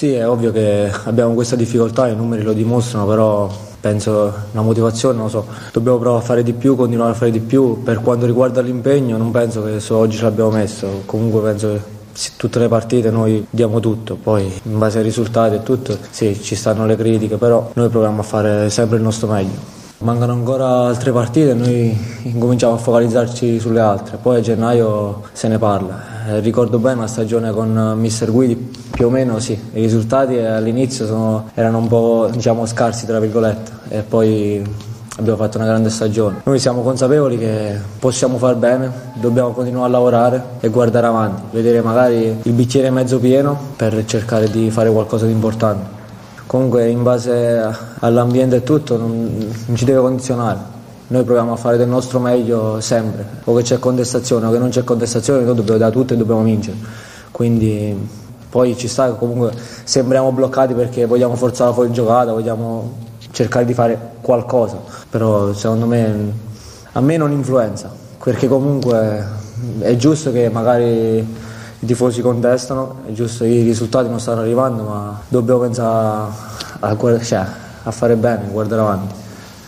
Sì, è ovvio che abbiamo questa difficoltà, i numeri lo dimostrano, però penso la motivazione, non lo so, dobbiamo provare a fare di più, continuare a fare di più. Per quanto riguarda l'impegno non penso che solo oggi ce l'abbiamo messo, comunque penso che tutte le partite noi diamo tutto, poi in base ai risultati e tutto, sì, ci stanno le critiche, però noi proviamo a fare sempre il nostro meglio. Mancano ancora altre partite e noi incominciamo a focalizzarci sulle altre, poi a gennaio se ne parla. Ricordo bene la stagione con Mister Guidi, più o meno sì, i risultati all'inizio erano un po' scarsi tra virgolette e poi abbiamo fatto una grande stagione. Noi siamo consapevoli che possiamo far bene, dobbiamo continuare a lavorare e guardare avanti, vedere magari il bicchiere mezzo pieno per cercare di fare qualcosa di importante. Comunque in base all'ambiente e tutto non ci deve condizionare, noi proviamo a fare del nostro meglio sempre, o che c'è contestazione o che non c'è contestazione, noi dobbiamo dare tutto e dobbiamo vincere, quindi poi ci sta che comunque sembriamo bloccati perché vogliamo forzare la fuorigiocata, vogliamo cercare di fare qualcosa, però secondo me a me non influenza, perché comunque è giusto che magari i tifosi contestano, è giusto, i risultati non stanno arrivando, ma dobbiamo pensare a fare bene, guardare avanti.